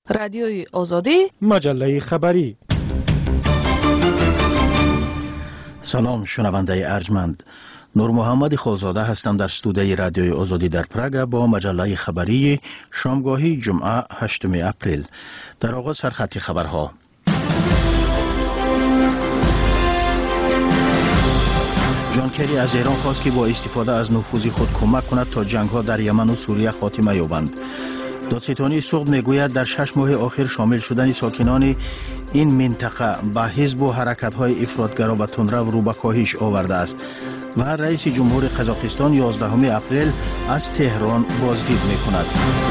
رادیوی آزادی، مجله خبری. سلام شنونده ارجمند، نور محمد خالزاده هستم در استودیوی رادیوی آزادی در پراگ با مجله خبری شامگاهی جمعه 8 اپریل. در آغاز سرخط خبرها. جان کری از ایران خواست که با استفاده از نفوذ خود کمک کند تا جنگ‌ها در یمن و سوریه خاتمه یابند. دادستانی سوخت میگوید در 6 ماه آخر شامل شدن ساکنان این منطقه به حزب و حرکت‌های افراطگرا و تندرو رو به کاهش آورده است و رئیس جمهور قزاقستان 11 اپریل از تهران بازدید می‌کند.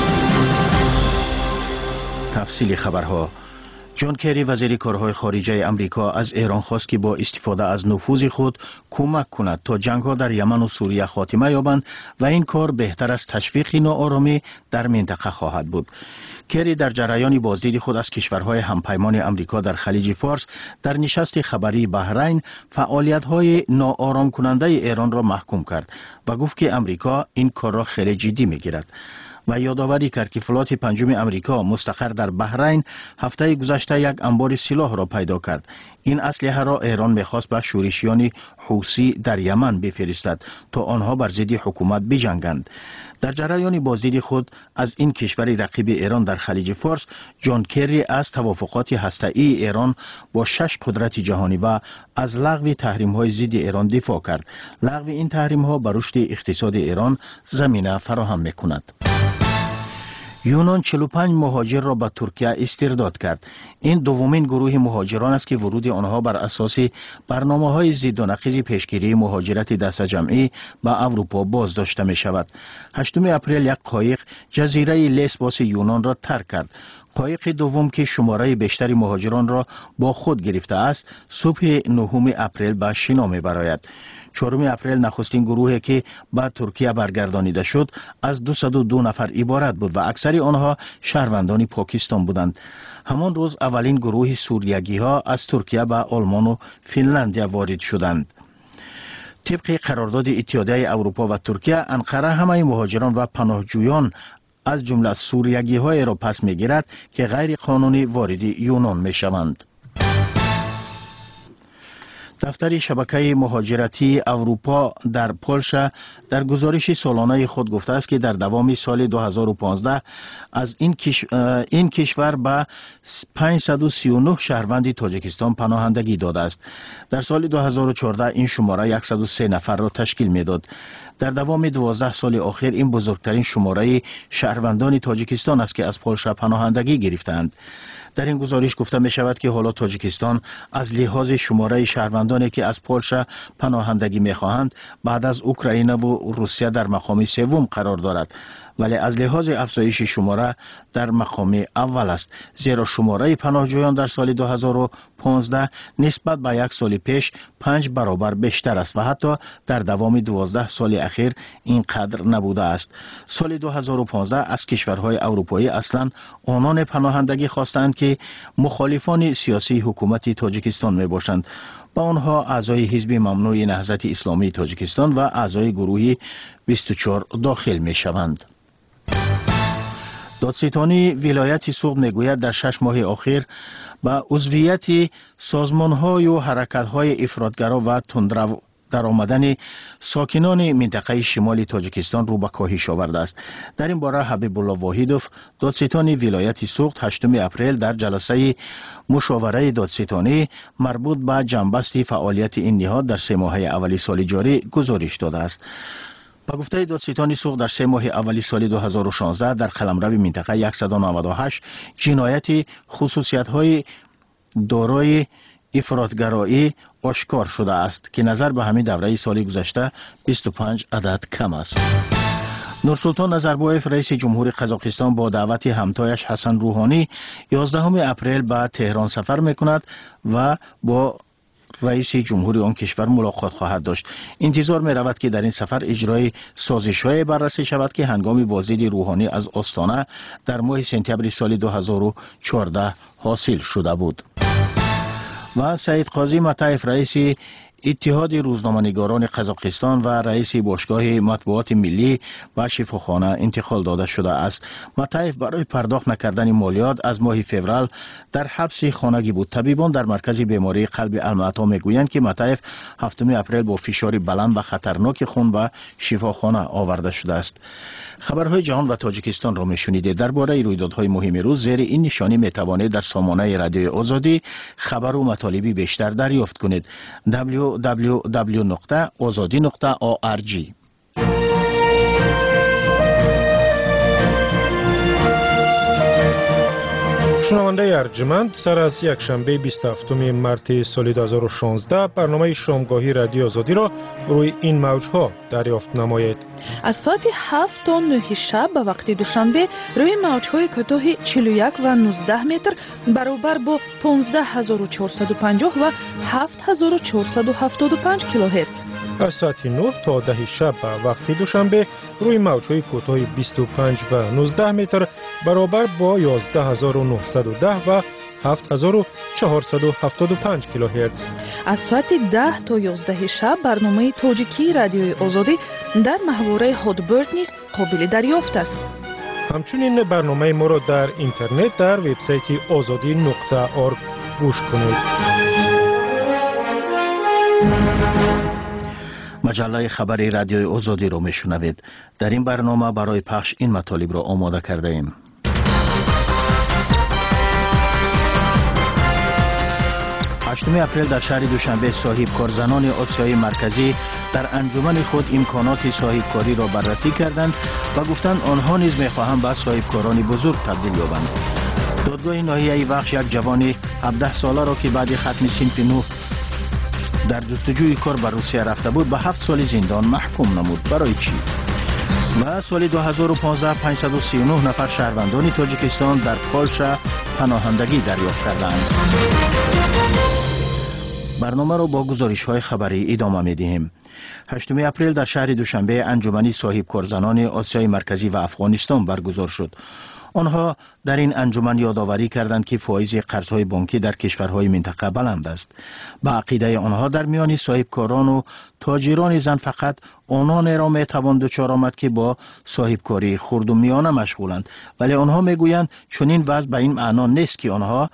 تفصیل خبرها. جان کری وزیر کارهای خارجه امریکا از ایران خواست که با استفاده از نفوذ خود کمک کند تا جنگ‌ها در یمن و سوریه خاتمه یابند و این کار بهتر از تشویق ناآرامی در منطقه خواهد بود. کری در جریان بازدید خود از کشورهای همپیمان امریکا در خلیج فارس در نشست خبری بحرین فعالیت‌های ناآرام کننده ایران را محکوم کرد و گفت که امریکا این کار را خیلی جدی می‌گیرد و یادآوری کرد که فلات پنجم امریکا مستقر در بحرین هفته گذشته یک انبار سلاح را پیدا کرد. این اسلحه را ایران می‌خواست به شورشیان حوثی در یمن بفرستد تا آنها بر ضد حکومت بجنگند. در جریان بازدید خود از این کشور رقیب ایران در خلیج فارس، جان کری از توافقات هسته‌ای ایران با 6 قدرت جهانی و از لغو تحریم‌های ضد ایران دفاع کرد. لغو این تحریم‌ها بر رشد اقتصاد ایران زمینه فراهم می‌کند. یونان 45 مهاجر را به ترکیه استرداد کرد. این دومین گروه مهاجران است که ورود آنها بر اساس برنامه‌های ضد و نقیض پیشگیری مهاجرت دست جمعی به اروپا بازداشته می شود. 8 اپریل یک قایق جزیره لسبوس یونان را ترک کرد. قایق دوم که شماره بیشتر مهاجران را با خود گرفته است، صبح 9 اپریل به شنا می‌براید. 4 اپریل نخستین گروهی که به ترکیه برگردانیده شد از 202 نفر عبارت بود و اکثر آنها شهروندان پاکستان بودند. همان روز اولین گروه سوریگی ها از ترکیه به آلمان و فنلاندیا وارد شدند. طبق قرارداد اتحادیه اروپا و ترکیه، انقره همه مهاجران و پناهجویان از جمله سوریگی های را پس میگیرد که غیر قانونی وارد یونان می شوند. دفتر شبکه مهاجرتی اروپا در پولشا در گزارش سالانه خود گفته است که در دوام سال 2015 از این کشور به 539 شهروند تاجیکستان پناهندگی داده است. در سال 2014 این شماره 103 نفر را تشکیل میداد. در دوام 12 سال آخر این بزرگترین شماره شهروندان تاجیکستان است که از پولشا پناهندگی گرفتند. در این گزارش گفته می شود که حالا تاجیکستان از لحاظ شماره شهروندانی که از پولشا پناهندگی می خواهند بعد از اوکراین و روسیه در مقام سوم قرار دارد، ولی از لحاظ افزایش شماره در مقام اول است، زیرا شماره پناهجویان در سال 2015 نسبت به یک سال پیش 5 برابر بیشتر است و حتی در دوام 12 سال اخیر اینقدر نبوده است. سال 2015 از کشورهای اروپایی اصلا آنان پناهندگی خواستند که مخالفان سیاسی حکومت تاجیکستان می باشند. با آنها اعضای حزب ممنوع نهضت اسلامی تاجیکستان و اعضای گروه 24 داخل می شوند. دادستانی ولایت سوغد میگوید در 6 ماه آخر به عضویت سازمان‌های و حرکت‌های افراطگرا و تندرو در آمدن ساکنان منطقه شمال تاجیکستان رو به کاهش آورده است. در این باره حبیب الله واحدوف دادستان ولایت سوغد 8 اپریل در جلسه مشاوره دادستانی مربوط به جنبست فعالیت این نهاد در 3 ماه اولی سال جاری گزارش داده است. با گفته دادستان سوغد در 3 ماه اولی سال 2016 در قلمرو منطقه 198 جنایت خصوصیت‌های دارای افراطگرایی آشکار شده است که نظر به همین دوره سال گذشته 25 عدد کم است. نورسلطان نظربایف رئیس جمهور قزاقستان با دعوت همتایش حسن روحانی 11 اپریل به تهران سفر می‌کند و با رئیس جمهور آن کشور ملاقات خواهد داشت. انتظار می رود که در این سفر اجرای سازش‌های بررسی شود که هنگام بازدید روحانی از آستانه در ماه سپتامبر سال 2014 حاصل شده بود. و سید قاضی مطیف رئیس اتحاد روزنامه‌نگاران قزاقستان و رئیس باشگاه مطبوعات ملی به شفاخانه انتقال داده شده است. متایف برای پرداخت نکردن مالیات از ماه فوریه در حبس خانگی بود. طبیبان در مرکز بیماری قلب المعطا میگویند که متایف 7 اپریل با فشار بلند و خطرناک خون به شفاخانه آورده شده است. خبرهای جهان و تاجیکستان را میشنیدید. درباره رویدادهای مهم روز زیر این نشانی میتوانید در سامانه رادیوی آزادی خبر و مطالبی بیشتر دریافت کنید. www.azadi.org. شنونده ارجمند، سر از یک شنبه 27 مارس سال 2016 برنامه شامگاهی رادیو آزادی را روی این موجها دریافت نمایید. از ساعت 7 تا 9 شب به وقت دوشنبه روی موجهای کوتاه 41 و 19 متر برابر با 15450 و 7475 کیلوهرتز. از ساعت 9 تا 10 شب به وقت دوشنبه روی موجهای کوتاه 25 و 19 متر برابر با 11910 و 7475 کیلوهرتز. از ساعت 10 تا 11 شب برنامه تاجیکی رادیوی آزادی در محوره هادبرد نیز قابل دریافت است. همچنین برنامه ما را در اینترنت در وبسایت azadi.org گوش کنید. مجله خبری رادیوی آزادی را میشنوید. در این برنامه برای پخش این مطالب را آماده کرده ایم. 8 اپریل در شهر دوشنبه صاحب کارزنان آسیای مرکزی در انجمن خود امکانات صاحبکاری را بررسی کردند و گفتند آنها نیز می‌خواهند به صاحبکاران بزرگ تبدیل یابند. دادگاه ناحیه وخش یک جوان 17 ساله را که بعد ختم صنف 9 در جستجوی کار به روسیه رفته بود به 7 سال زندان محکوم نمود. برای چی؟ و سال 2015 539 نفر شهروندان تاجیکستان در پولشا پناهندگی دریافت کردند. برنامه را با گزارش‌های خبری ادامه می‌دهیم. 8 اپریل در شهر دوشنبه انجمنی صاحب کارزنان آسیای مرکزی و افغانستان برگزار شد. آنها در این انجمن یادآوری کردند که فایز قرض‌های بانکی در کشورهای منطقه بلند است. به عقیده آنها در میان صاحبکاران و تاجران زن فقط آنان را میتوان دچار آمد که با صاحبکاری خرد و میانه مشغولند، ولی آنها میگویند چنین وضع به این معنا نیست که آنها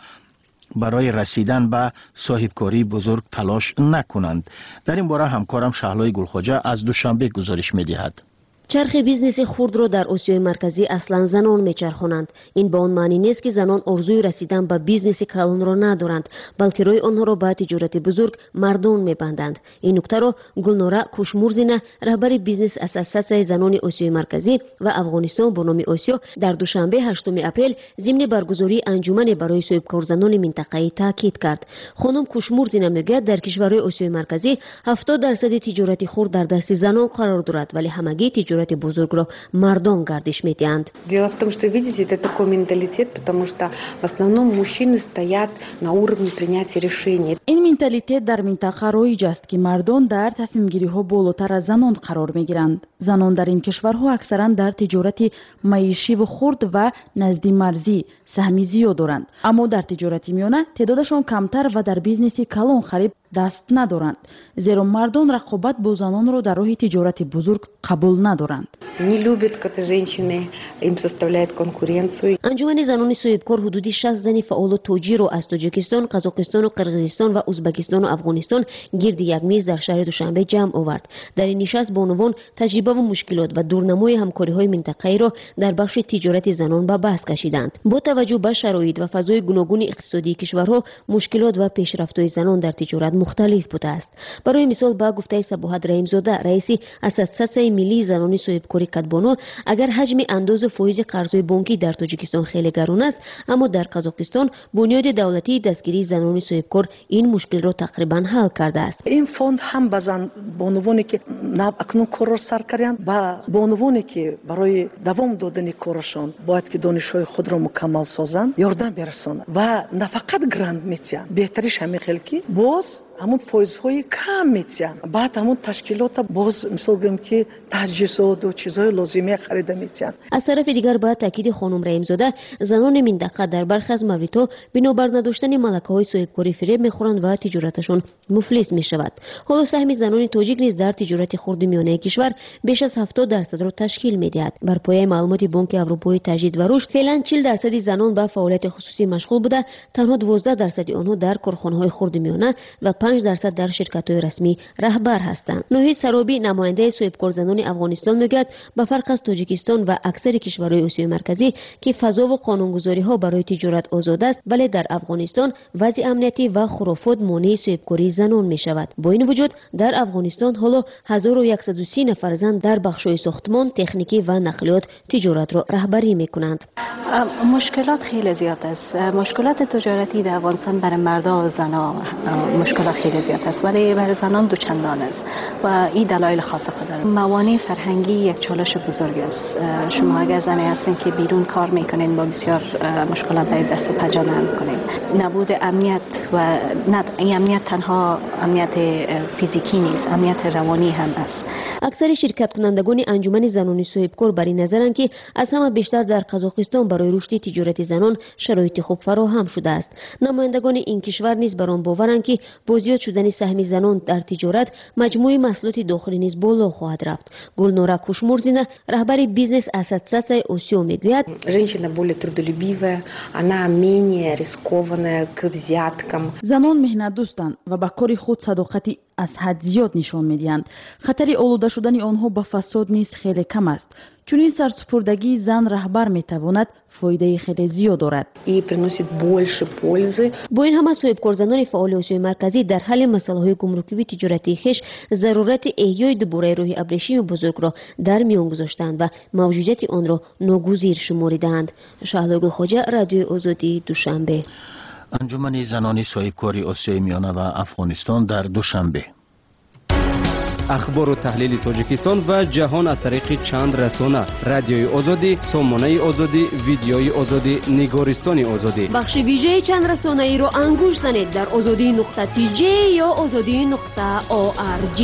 برای رسیدن به صاحبکاری بزرگ تلاش نکنند. در این باره همکارم شهلای گلخواجه از دوشنبه گزارش می‌دهد. چرخ بیزنس خرد را در آسیای مرکزی اصلا زنان میچرخانند. این به آن معنی نیست که زنان آرزوی رسیدن به بیزنس کلان را ندارند، بلکه روی آنها را به تجارت بزرگ مردان میبندند. این نکته را گلنوره کوشمورزینه، رهبر بیزنس اساسیاسیون زنان آسیای مرکزی و افغانستان با نام آسیا، در دوشنبه 8 اپریل ضمن برگزاری انجمن برای صاحبکار زنان منطقه‌ای تاکید کرد. خانم کوشمورزینه میگوید در کشورهای آسیای مرکزی 70% تجارت خرد در دست زنان قرار دارد، ولی همگی تجارت بزرگ را مردان گردش می‌دهند. Дело в том, что видите, это такой менталитет, потому что в основном мужчины стоят на уровне принятия решений. این منتالیته در منطقه رایج است که مردان در تصمیم گیری ها بالاتر از زنان قرار می‌گیرند. زنان در این کشورها اکثرا در تجارت معیشی و خرد و نزدی مرزی سهمی زیاد دارند، اما در تجارت میانه تعدادشان کمتر و در بیزنس کلان خرید دست ندارند، زیرا مردان رقابت با زنان را در راه تجارت بزرگ قبول ندارند. Не любят, когда женщины им составляют конкуренцию. انجمن زنان صاحبکار حدودی 60 زن فعال و تاجر را از تاجیکستان، قزاقستان و قرقیزستان و ازبکستان و افغانستان گرد یک میز در شهر دوشنبه جمع آورد. در این نشست با عنوان تجربه و مشکلات و دورنمای همکاری‌های منطقه‌ای را در بخش تجارت زنان به بحث کشیدند. با توجه به شرایط و فضای گوناگون اقتصادی کشورها، مشکلات و پیشرفت‌های زنان در تجارت مختلف بوده است. برای مثال با گفته صباحت رحیم‌زاده، رئیس اساسیاسیون ملی زنان صاحبکاری کدبانو، اگر حجم انداز فایز قرض‌های بانکی در تاجیکستان خیلی گران است، اما در قزاقستان بنیاد دولتی دستگیری زنان صاحبکار این مشکل را تقریبا حل کرده است. این فوند هم بزن بانوانی که اکنون کار را سر کردند و بانوانی که برای دوام دادن کارشان باید که دانش‌های خود را مکمل سازند یاردم برسانند و نه فقط گرند میتیان، بهتریش همین خیلی که باز همون فایزهای کم میتین. بعد همون تشکیلات باز مثال گم که تجهیزات و چیزهای لازمه خریده میتین. از طرف دیگر با تاکید خانم رحیم‌زاده زنان منطقه در برخی از موردها بنابر نداشتن ملکه‌های صاحبکاری فریب میخورند و تجارتشون مفلس میشود. حالا سهم زنان تاجیک نیز در تجارت خرد میانه کشور بیش از 70% را تشکیل میدهد. بر پایه معلومات بانک اروپایی تجدید و رشد فعلا 40% زنان به فعالیت خصوصی مشغول بوده، تنها 12% آنها در کارخانه‌های خرد میانه و 5% در شرکت‌های رسمی رهبر هستند. نوحید سرابی نماینده صاحبکار زنان افغانستان میگوید به فرق از تاجیکستان و اکثر کشورهای آسیای مرکزی که فضا و قانونگذاری‌ها برای تجارت آزاد است، ولی در افغانستان وضع امنیتی و خرافات مانع صاحبکاری زنان میشود. با این وجود در افغانستان حالا 1130 نفر زن در بخش‌های ساختمان، تکنیکی و نقلیات تجارت را رهبری میکنند. مشکلات خیلی زیاد است. مشکلات تجارتی در افغانستان برای مردا و زنان مشکلات خیلی زیاد است، ولی برای زنان دو چندان است و این دلایل خاص خود دارد. موانع فرهنگی یک چالش بزرگ است. شما اگر زنی هستین که بیرون کار میکنین با بسیار مشکلات در دست و پنجه نرم کنین. نبود امنیت و این امنیت تنها امنیت فیزیکی نیست، امنیت روانی هم است. اکثر شرکت کنندگان انجمن زنان صاحبکار بر این نظرند که از همه بیشتر در قزاقستان برای رشد تجارت زنان شرایط خوب فراهم شده است. نمایندگان این کشور نیز بر آن باورند که با زیاد شدن سهم زنان در تجارت مجموع محصولات داخلی نیز بالا خواهد رفت. گلنورا کوشمورزینا رهبر بیزنس اسоциации اوسیو میگوید Женщина более трудолюбивая, она менее рискованная к взяткам. زنان مهنت دوستند و به کار خود صداقتی از حد زیاد نشان میدهند. خطر آلوده شدن آنها به فساد نیز خیلی کم است. چون این سرسپردگی زن رهبر میتواند فایده خیلی زیاد دارد. И приносит больше пользы. با این همه صاحبکار زنان فعال آسیای مرکزی در حل مسائل گمرکی و تجارتی خویش ضرورت احیای دوباره راه ابریشم بزرگ را در میان گذاشتند و موجودیت آن را ناگزیر شماریدند. شهلا خواجه، رادیوی آزادی، دوشنبه. انجمن زنان صاحبکاری آسیای میانه و افغانستان در دوشنبه. اخبار و تحلیل تاجیکستان و جهان از طریق چند رسانه: رادیوی آزادی، سامانه آزادی، ویدیوی آزادی، نگارستان آزادی. بخش ویژه چند رسانه ای را انگوش زنید در azadi.tj یا azadi.org.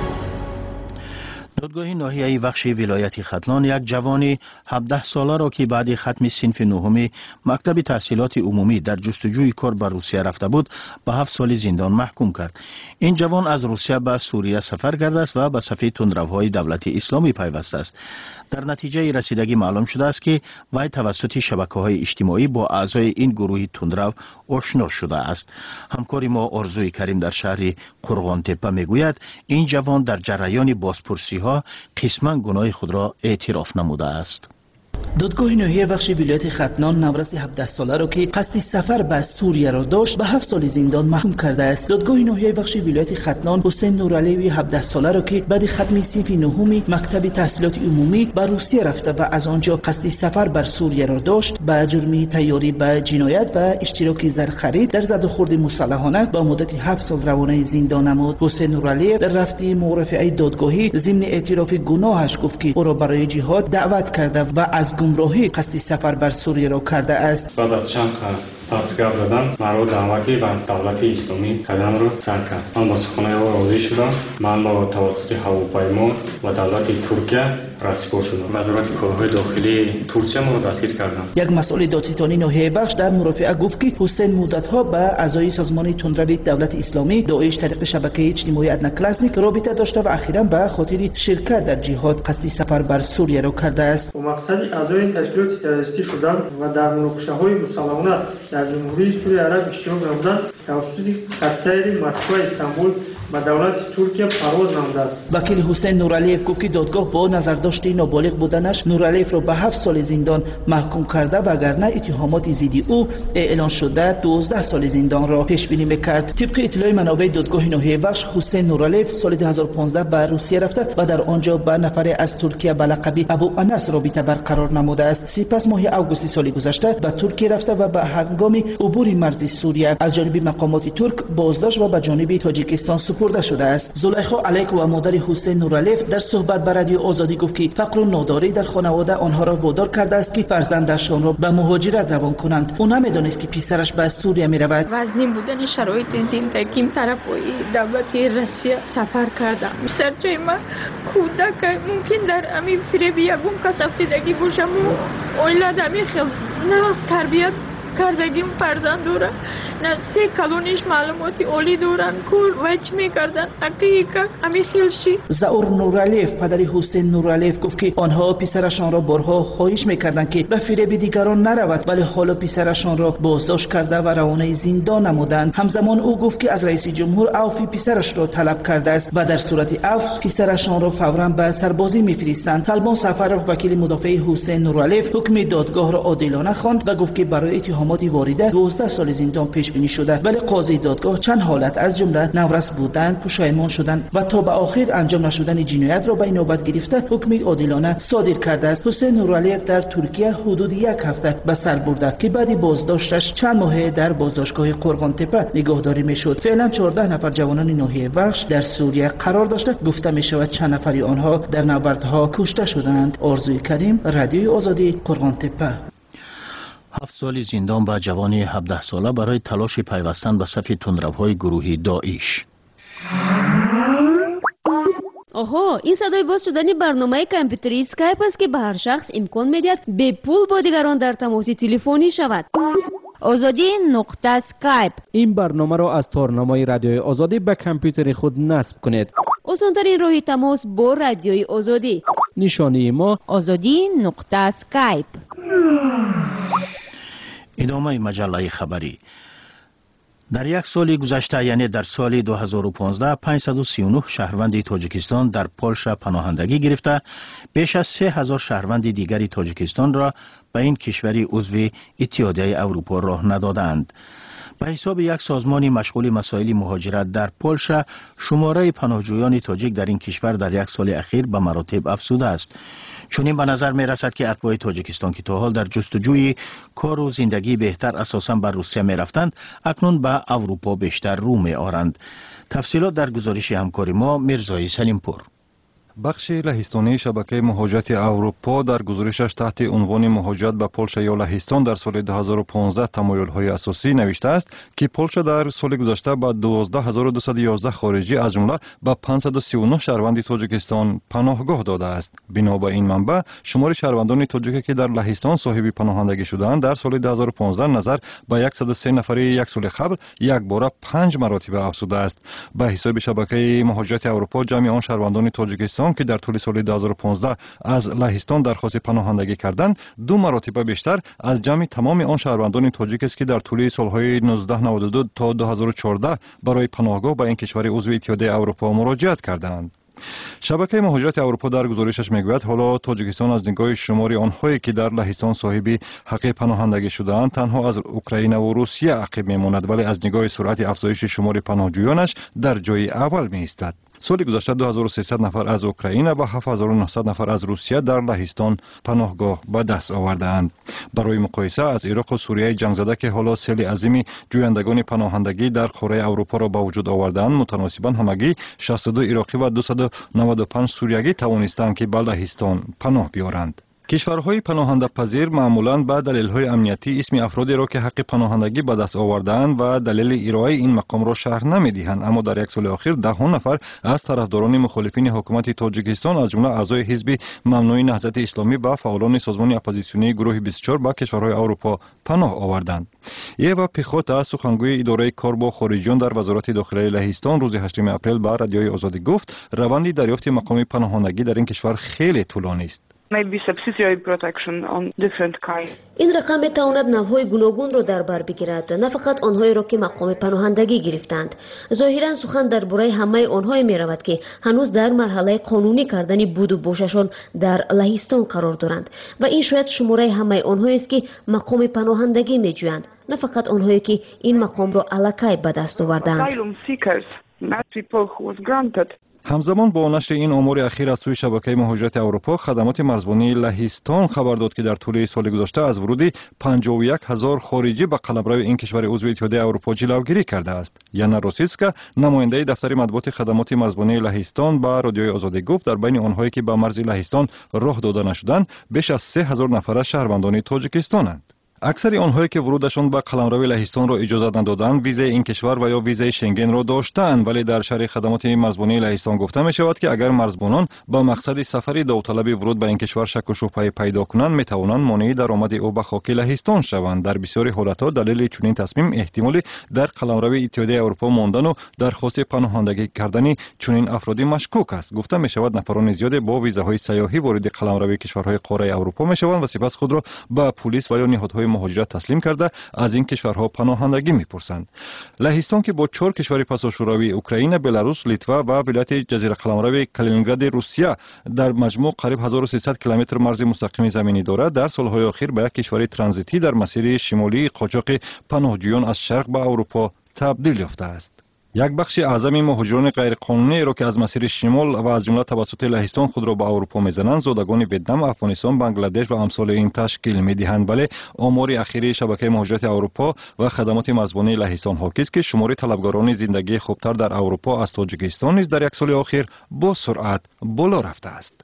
دادگاه ناحیه وخشی ولایت ختلان یک جوان 17 ساله را که بعد ختم صنف نهم مکتب تحصیلات عمومی در جستجوی کار به روسیه رفته بود به 7 سال زندان محکوم کرد. این جوان از روسیه به سوریه سفر کرده است و به صف تندروهای دولت اسلامی پیوسته است. در نتیجه رسیدگی معلوم شده است که وی توسط شبکه‌های اجتماعی با اعضای این گروه تندرو آشنا شده است. همکار ما آرزوی کریم در شهر قرغانتپه میگوید این جوان در جریان بازپرسی‌ها قسماً گناه خود را اعتراف نموده است. دادگاه ناحیه بخش ولایت ختلان نورس 17 ساله را که قصد سفر به سوریه را داشت به 7 سال زندان محکوم کرده است. دادگاه ناحیه بخش ولایت ختلان حسین نورعلیوی 17 ساله را که بعد ختم صنف نهم مکتب تحصیلات عمومی به روسیه رفته و از آنجا قصد سفر بر سوریه را داشت به جرم تیاری به جنایت و اشتراک زر خرید در زد و خورد مسلحانه با مدت 7 سال روانه زندان نمود. حسین نورعلیو در رفته مرافعه دادگاهی ضمن اعتراف گناهش گفت که او را برای جهاد دعوت کرده و از گمراهی قصد سفر بر سوریه را کرده است. بعد از چند پس گپ زدن مرا دعوتی به دولت اسلامی قدم را سر کرد. من با سخنهای او راضی شدم. من با توسط هواپیما و دولت ترکیه رسیدگار شدم. وزارت کارهای داخلی ترکیه ما را دستگیر کردند. یک مسئول دادستانی ناحیه بخش در مرافعه گفت که حسین مدت‌ها با اعضای سازمان تندرو دولت اسلامی داعش طریق شبکه اجتماعی ادناکلاسنیک رابطه داشته و اخیراً به خاطر شرکت در جهاد قصد سفر بر سوریه را کرده است. با مقصد اعضای تشکیلات تروریستی شدن و در مناقشه‌های مسلحانه در جمهوری سوریه عرب اشتراک نمودن توسط خطسیر مسکو استانبول و دولت ترکیه پرواز نموده است. وکیل حسین نورعلیو گفت که دادگاه با نظرداشت نابالغ بودنش نورعلیو را به 7 سال زندان محکوم کرده وگرنه اتهامات ضد او اعلان شده 12 سال زندان را پیش بینی می‌کرد. طبق اطلاع منابع دادگاه ناحیه بخش حسین نورعلیو سال 2015 به روسیه رفته و در آنجا با نفر از ترکیه به لقب ابو انس رابطه برقرار نموده است. سپس ماه اوگوست سال گذشته به ترکیه رفته و به هنگام عبور مرز سوریه از جانب مقامات ترک بازداشت و به جانب تاجیکستان سپرده شده است. زلیخا علیک و مادر حسین نورعلیف در صحبت با رادیو آزادی گفت که فقر و ناداری در خانواده آنها را وادار کرده است که فرزندشان را به مهاجرت روان کنند. او نمیدانست که پسرش به سوریه می رود. وزنی بودن شرایط زندگیم طرف دولت روسیه سفر کردم. سرچه من کودک ممکن در امی فریب یکم کسافتگی باشم و اولاد امی خیلی نه از تربیت کردگیم فرزند دارن، نه 3 کلونیش معلوماتی اولی دارن، کل وچ میکردن اکی امی خیلشی. زاور نورعلیف پدر حسین نورعلیف گفت که آنها پسرشان را بارها خواهش میکردند که به فریب دیگران نرود، ولی حالا پسرشان را بازداشت کرده و روانه زندان نمودند. همزمان او گفت که از رئیس جمهور عفو پسرش را طلب کرده است و در صورت عفو پسرشان را فوراً به سربازی میفرستند. طلبان سفرов وکیل مدافع حسین نورعلیف حکم دادگاه را عادلانه خواند و گفت که برای اتهامات وارده 12 سال زندان پیش بینی شده، ولی قاضی دادگاه چند حالت از جمله نورس بودند، پشیمان شدند و تا به آخر انجام نشدن جنایت را به این نوبت گرفته حکم عادلانه صادر کرده است. حسین نورعلیف در ترکیه حدود 1 هفته به سر برده که بعد بازداشتش چند ماه در بازداشتگاه قرغان تپه نگهداری میشد. فعلا 14 نفر جوانان ناحیه وخش در سوریه قرار داشته. گفته می شود چند نفری آنها در نبردها کشته شدند. آرزوی کریم، رادیوی آزادی، قرغان تپه. 7 سال زندان به جوانی 17 ساله برای تلاش پیوستن به صف تندروهای گروهی داعش. آها، این صدای باز شدن برنامه کامپیوتری اسکایپ است که به هر شخص امکان میدهد به پول با دیگران در تماس تلفنی شود. آزادی نقطه اسکایپ. این برنامه را از تارنمای رادیوی آزادی به کامپیوتر خود نصب کنید. آسان‌ترین راه تماس با رادیوی آزادی. نشانی ما آزادی نقطه اسکایپ. ادامه مجله خبری. در یک سال گذشته، یعنی در سال 2015، 539 شهروند تاجیکستان در پولش پناهندگی گرفته، بیش از 3000 شهروند دیگری تاجیکستان را به این کشوری عضو اتحادیه اروپا راه ندادند. به حساب یک سازمان مشغول مسائل مهاجرت در پولش، شماره پناهجویان تاجیک در این کشور در یک سال اخیر به مراتب افزوده است. چنین به نظر می رسد که اتباع تاجیکستان که تا حال در جستجوی کار و زندگی بهتر اساساً بر روسیه می رفتند، اکنون به اروپا بیشتر رو می آرند. تفصیلات در گزارش همکار ما میرزای سلیمپور. بخش لهستانی شبکه مهاجرت اروپا در گزارشش تحت عنوان مهاجرت به پولش یا لهستان در سال 2015 تمایل‌های اساسی نوشته است که پولش در سال گذشته به 12211 خارجی از جمله به 539 شهروند تاجیکستان پناهگاه داده است. بنا به این منبع شمار شهروندان تاجیک که در لهستان صاحب پناهندگی شدند در سال 2015 نظر به 103 نفر یک سال قبل یک باره 5 مراتب افزوده است. به حساب شبکه مهاجرت اروپا جمعی آن شهروندان تاجیکستان که در طول سال 2015 از لهستان درخواست پناهندگی کردند 2 مراتب بیشتر از جمع تمام آن شهروندان تاجیک است که در طول سالهای 1992 تا 2014 برای پناهگاه به این کشور عضو اتحادیه اروپا مراجعت کردند. شبکه مهاجرت اروپا در گزارشش میگوید حالا تاجیکستان از نگاه شمار آنهایی که در لهستان صاحب حق پناهندگی شده‌اند تنها از اوکراین و روسیه عقب میماند، ولی از نگاه سرعت افزایش شمار پناهجویانش در جای اول میایستد. سال گذشته 2300 نفر از اوکراین و 7900 نفر از روسیه در لهستان پناهگاه به دست آوردند. برای مقایسه از عراق و سوریه جنگ زده که حالا سیل عظیمی جویندگان پناهندگی در قاره اروپا را به وجود آوردند، متناسباً همگی 62 عراقی و 295 سوریگی توانستند که به لهستان پناه بیارند. کشورهای پناهنده پذیر معمولاً به دلایل امنیتی اسم افرادی را که حق پناهندگی به دست آوردند و دلیل ارائه این مقام را شرح نمی‌دهند، اما در یک سال اخیر 10 نفر از طرفداران مخالفین حکومت تاجیکستان از جمله اعضای حزب ممنوع نهضت اسلامی و فعالان سازمان اپوزیسیونی گروه 24 به کشورهای اروپا پناه آوردند. ایوا پیخوتا سخنگوی اداره کار با خارجیان در وزارت داخلی لهستان روز 8 اپریل به رادیوی آزادی گفت روند دریافت مقام پناهندگی در این کشور خیلی طولانی است. این رقم میتواند نوع‌های گوناگون را در بر بگیرد، نه فقط آنهایی را که مقام پناهندگی گرفتند. ظاهرا سخن درباره همه آنهایی میرود که هنوز در مرحله قانونی کردن بود و باششان در لهستان قرار دارند و این شاید شماره همه آنهایی است که مقام پناهندگی میجویند، نه فقط آنهایی که این مقام را الکی به دست آوردند. همزمان با نشر این آمار اخیر از سوی شبکه مهاجرت اروپا، خدمات مرزبانی لهستان خبر داد که در طول سال گذشته از ورود 51,000 خارجی به قلمرو این کشور عضو اتحادیه اروپا جلوگیری کرده است. یانا روسیسکا، نماینده دفتر مطبوعات خدمات مرزبانی لهستان، با رادیوی آزادی گفت در بین آنهایی که به مرز لهستان راه داده نشدند، بیش از 3,000 نفر شهروندان تاجیکستانند. اکثر آنهایی که ورودشان به قلمرو لهستان را اجازه ندادند ویزای این کشور و یا ویزای شنگن را داشتند، ولی در شرح خدمات مرزبانی لهستان گفته می شود که اگر مرزبانان با مقصد سفری داوطلب ورود به این کشور شک و شبهه پیدا کنند می توانند مانع درآمد او به خاک لهستان شوند. در بسیاری حالتها دلیل چنین تصمیم احتمالی در قلمرو اتحادیه اروپا ماندن و درخواست پناهندگی کردن چنین افرادی مشکوک است. گفته می شود نفران زیاد با ویزاهای سیاحی وارد قلمرو کشورهای قاره اروپا می شوند و سپس خود را به پلیس و یا نهادهای مهاجرت تسلیم کرده از این کشورها پناهندگی می‌پرسند. لهستان که با 4 کشور پساشوروی اوکراین، بلاروس، لیتوا و ولایت جزیره قلمرو کالینینگراد روسیه در مجموع قریب 1300 کیلومتر مرز مستقیم زمینی دارد، در سالهای اخیر به یک کشور ترانزیتی در مسیر شمالی قاچاق پناهجویان از شرق به اروپا تبدیل یافته است. یک بخش اعظم مهاجران غیرقانونی را که از مسیر شمال و از جمله توسط لهستان خود را به اروپا می‌زنند زادگان ویتنام، افغانستان، بنگلادش و امثال این تشکیل می‌دهند. ولی آمار اخیری شبکه مهاجرت اروپا و خدمات مرزبانی لهستان حاکی است که شمار طلبکاران زندگی خوبتر در اروپا از تاجیکستان نیز در یک سال اخیر با سرعت بالا رفته است.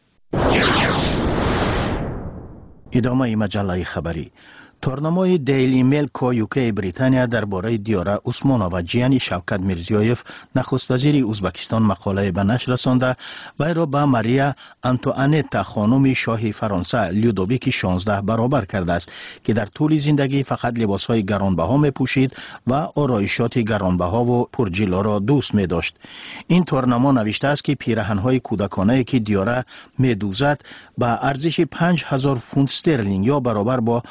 ادامه مجله خبری. تورنمای دیلی میل کویوکی بریتانیا درباره دیاره عثمانو و جیانی شوکت میرزیویف نخست وزیر ازبکستان مقاله به نشر رسانده وی را به ماریا آنتوانتا خانم شاه فرانسه لودویک 16 برابر کرده است که در طول زندگی فقط لباسهای گرانبها می پوشید و آرایشات گرانبها و پرجلا را دوست می داشت. این تورنما نوشته است که پیراهن‌های کودکانه که دیاره می دوزد به ارزش 5000 فونت استرلینگ یا برابر با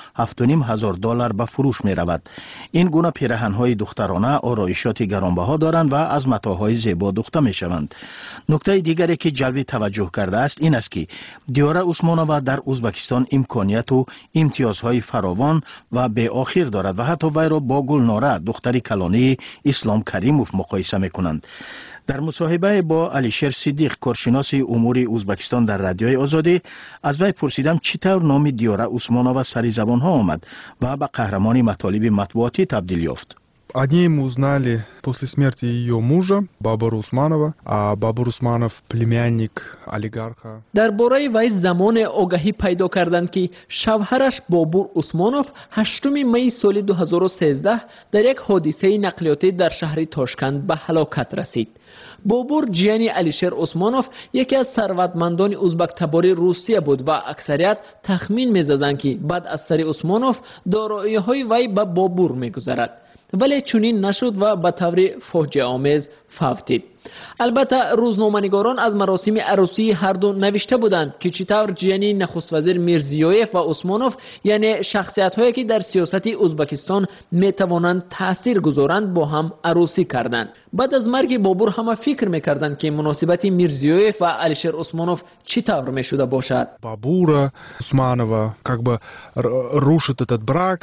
7,500 به فروش می رود. این گونه پیراهن‌های دخترانه آرایشات گرانبها دارند و از متاعهای زیبا دوخته می شوند. نکته دیگری که جلب توجه کرده است این است که دیاره عثمانووا در ازبکستان امکانیت و امتیازهای فراوان و به آخر دارد و حتی وی را با گلناره دختر کلانی اسلام کریموف مقایسه می کنند. در مصاحبه با علیشیر صدیق کارشناس امور ازبکستان در رادیوی آزادی از وی پرسیدم چطور نام دیاره عثمانووا سر زبان ها آمد و به قهرمان مطالب مطبوعاتی تبدیل یافت. О ней мы узнали после смерти ее мужа, Бабура Усманова, а Бабур Усманов племянник олигарха. درباره وی زمان آگاهی پیدا کردند که شوهرش بابور عثمانوف 8 می سال 2013 در یک حادثه نقلیاتی در شهر تاشکند به هلاکت رسید. بابور جیانی علیشیر عثمانوف یکی از ثروتمندان ازبک تبار روسیه بود و اکثریت تخمین می‌زدند که بعد از سر عثمانوف دارایی‌های وی به بابور می‌گذرد. ولی چنین نشد و به طور فاجعه آمیز فوتید. البته روزنامه‌نگاران از مراسم عروسی هر دو نوشته بودند که چطور جیانی نخست وزیر میرزیویف و عثمانوف یعنی شخصیت‌هایی که در سیاست ازبکستان می‌توانند تأثیر گذارند با هم عروسی کردند. بعد از مرگ بابور همه فکر می‌کردند که مناسبت میرزیویف و علیشیر عثمانوف چطور می‌شده باشد. Бабура Усманова как бы рушит этот брак.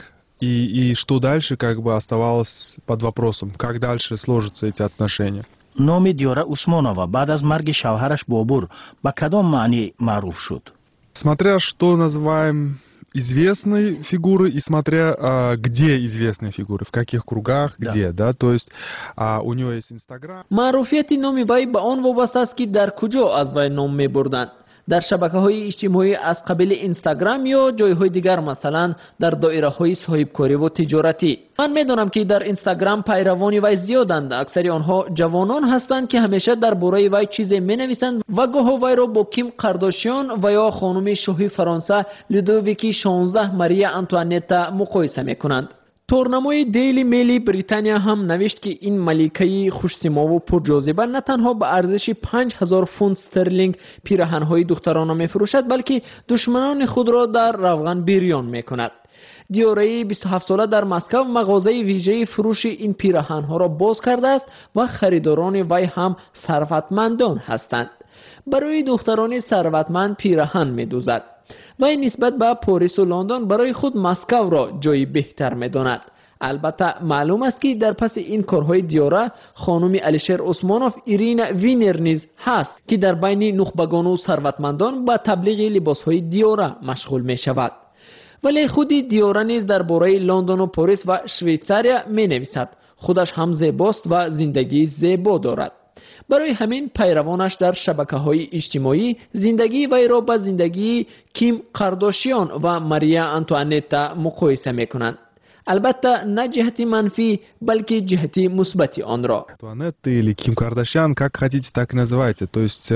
И что дальше как бы оставалось под вопросом, как дальше сложатся эти отношения. نام دیاره عثمانووا بعد از مرگ شوهرش بابور به کدام معنی معروف شد؟ Смотря что называем известной фигурой и смотря где известные фигуры, в каких кругах, где, да, то есть у нее есть Instagram. معروفیت نام وی به آن وابسته است که در کجا از وی نام می‌بردند. در شبکه‌های اجتماعی از قبیل اینستاگرام یا جای‌های دیگر مثلا در دایره‌های صاحبکاری و تجارتی. من می‌دانم که در اینستاگرام پیروان وی زیادند. اکثر آنها جوانان هستند که همیشه درباره وی چیزی می‌نویسند و گاه وی را با کیم کارداشیان و یا خانم شاه فرانسه لودویک 16 ماریا آنتوانتا مقایسه می‌کنند. تورنمای دیلی میلی بریتانیا هم نوشت که این ملکه خوش‌سیما و پرجاذبه نه تنها به ارزش 5000 فونت استرلینگ پیراهن‌های دخترانه می‌فروشد بلکه دشمنان خود را در روغن بریان می‌کند. دیاره 27 ساله در مسکو مغازه ویژه فروش این پیراهن‌ها را باز کرده است و خریداران وی هم ثروتمندان هستند. برای دختران ثروتمند پیراهن می‌دوزد. وی نسبت به پاریس و لندن برای خود مسکو را جای بهتر می‌داند. البته معلوم است که در پس این کارهای دیوره خانم علیشیر عثمانوف ایرینا وینر نیز هست که در بین نخبگان و ثروتمندان با تبلیغ لباسهای دیوره مشغول می شود. ولی خودی دیوره نیز درباره لندن و پاریس و شویتزاریا می نویسد. خودش هم زیباست و زندگی زیبا دارد. برای همین پیروانش در شبکه‌های اجتماعی زندگی وی را با زندگی کیم کارداشیان و ماریا آنتوانتا مقایسه می‌کنند. البته نه جهتی منفی بلکه جهتی مثبت آن را. Антуанетта или Ким Кардашьян, как хотите, так и называйте. То есть,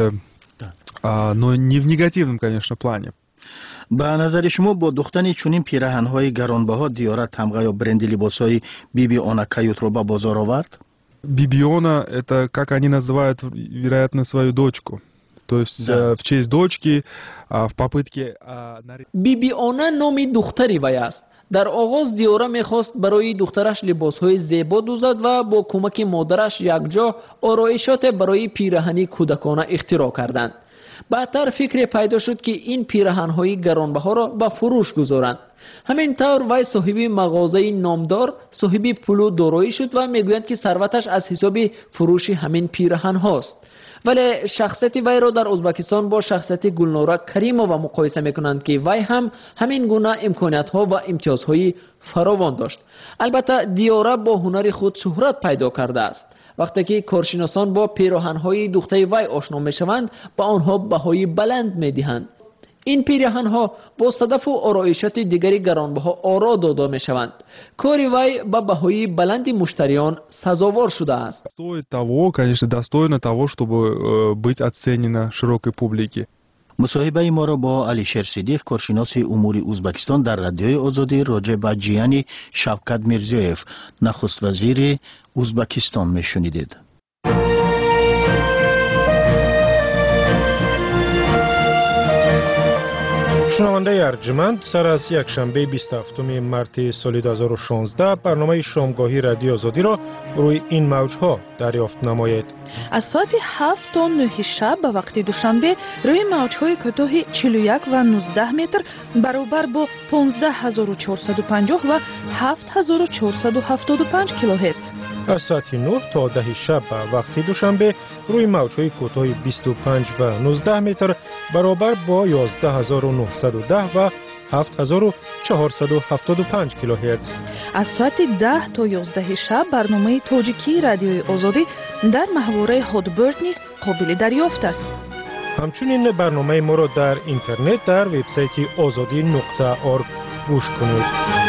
но не в негативном, конечно, плане. به نظر شما با دختن چنین پیراهن‌های گرانبها دیاره تمغه یا برند لباس‌های بیبی اونا کایوت رو به بازار آورد؟ Бибиона — это как они называют, вероятно, свою дочку. То есть в честь дочки, в попытке... بیبیانا نام دختری وی است. در آغاز دیوره میخواست برای دخترش لباسهای زیبا دوزد و با کمک مادرش یکجا آرایشات برای پیراهنی کودکانه اختراع کردند. بعدتر فکر پیدا شد که این پیراهن‌های گرانبها را به فروش گذارند. همینطور وی صاحب مغازه نامدار، صاحب پول و دارایی شد و میگویند که ثروتش از حساب فروش همین پیراهن هاست. ولی شخصیت وی را در ازبکستان با شخصیت گلناره کریمووا مقایسه میکنند که وی هم همین گونه امکانات ها و امتیازهای فراوان داشت. البته دیاره با هنر خود شهرت پیدا کرده است. وقتی که کارشناسان با پیراهن‌های دوخته وی آشنا میشوند با آنها بهای بلند میدهند. این پیراهن‌ها با صدف و آرایشات دیگری گرانبها آرا داده میشوند. کار وی با بهای بلند مشتریان سزاوار شده است. Стоит того, конечно, достойно того, чтобы быть оценено широкой публике. مصاحبه ما را با علیشیر صدیق کارشناس امور ازبکستان در رادیوی آزادی راجع به جیان شوکت میرزیویف نخست وزیر ازبکستان میشنیدید. شنونده ارجمند، سر از یک شنبه 27 مارت سال 2016 برنامه شامگاهی رادیو آزادی را روی این موج‌ها دریافت نمایید. از ساعت 7 تا 9 شب به وقت دوشنبه روی موج‌های کوتاه 41 و 19 متر برابر با 15450 و 7475 کیلوهرتز. از ساعت 9 تا 10 شب به وقت دوشنبه روی موج‌های کوتاه 25 و 19 متر برابر با 11910 و 7475 کیلوهرتز. از ساعت 10 تا 11 شب برنامه تاجیکی رادیوی آزادی در محوره هادبرد نیز قابل دریافت است. همچنین برنامه ما را در اینترنت در وبسایت azadi.org گوش کنید.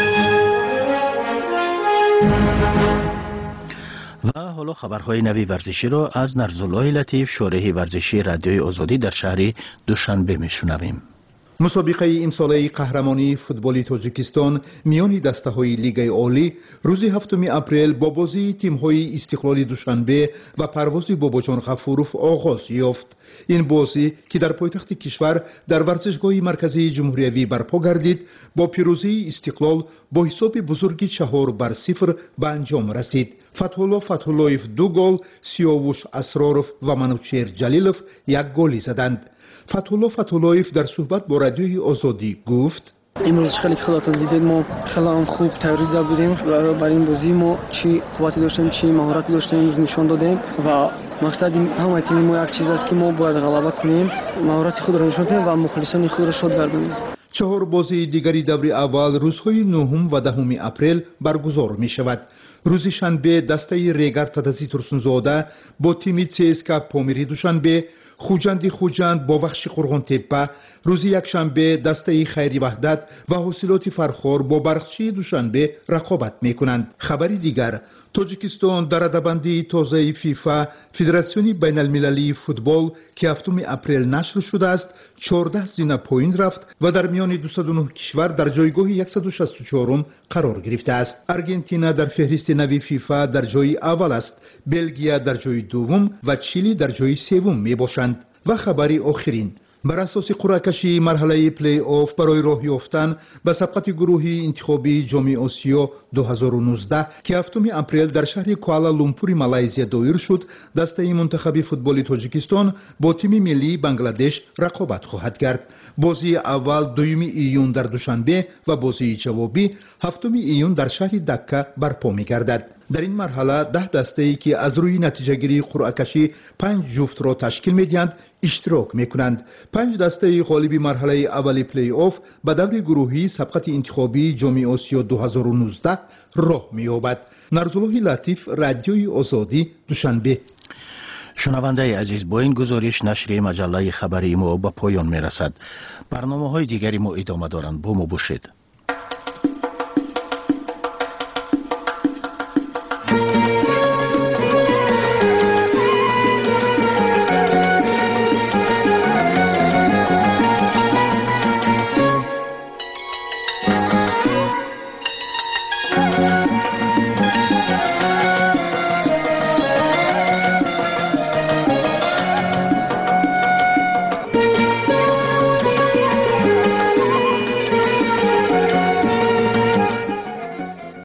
و حالا خبرهای نوی ورزشی را از نرزالله لطیف، شارح ورزشی رادیوی آزادی در شهر دوشنبه میشنویم. مسابقه امساله قهرمانی فوتبال تاجیکستان میان دسته‌های لیگ عالی روز 7 اپریل با بازی تیم‌های استقلال دوشنبه و پرواز باباجان غفوروف آغاز یافت. این بازی که در پایتخت کشور در ورزشگاه مرکزی جمهوری برپا گردید با پیروزی استقلال با حساب بزرگی 4-0 به انجام رسید. فتح‌الله فتح‌اللهیف 2 گل، سیاوش اسرارов و منوچهر جلیلov 1 گل زدند. فتح‌الله فتح‌اللهیف در صحبت با رادیوی آزادی گفت: امروز خیلی خودتون دیدید، ما خیلی خوب تیاری داده بودیم. برای این بازی ما چی قوتی داشتیم، چی مهارتی داشتیم امروز نشان دادیم و مقصد همه تیم ما یک چیز است که ما باید غلبه کنیم، مهارت خود را نشان دهیم و مخلصان خود را شاد گردانیم. 4 بازی دیگری دور اول روزهای 9 و 10 اپریل برگزار می شود. روز شنبه دسته ریگر تدزی ترسونزاده با تیم CSKA پامیری دوشنبه، خوجند با بخش قرغان تپه. روز یک شنبه دسته خیری وحدت و حاصلات فرخار با برخچی دوشنبه رقابت می کنند. خبری دیگر، تاجیکستان در رده‌بندی تازه فیفا فدراسیون بین المللی فوتبال که 7 اپریل نشر شده است 14 زینه پایین رفت و در میان 209 کشور در جایگاه 164 قرار گرفته است. آرژانتین در فهرست نوی فیفا در جای اول است، بلژیک در جای دوم و چیلی در جای سوم می باشند. و خبری آخرین، بر اساس قرعه‌کشی مرحله پلی آف برای راه یافتن به سبقت گروه انتخابی جام آسیا 2019 که 7 اپریل در شهر کوالالامپور مالزی دایر شد، دسته منتخب فوتبال تاجیکستان با تیم ملی بنگلادش رقابت خواهد کرد. بازی اول 2 ایون در دوشنبه و بازی جوابی 7 ایون در شهر دکه برپا می‌گردد. در این مرحله 10 دسته‌ای که از روی نتیجه‌گیری قرعه‌کشی 5 جفت را تشکیل می‌دهند اشتراک می‌کنند. 5 دسته غالب مرحله اول پلی آف به دور گروهی سبقت انتخابی جام آسیا 2019 راه می‌یابد. نرزالله لطیف، رادیوی آزادی، دوشنبه. شنونده عزیز، با این گزارش نشر مجله خبری ما به پایان می‌رسد. برنامه‌های دیگری ما ادامه دارند. با ما باشید.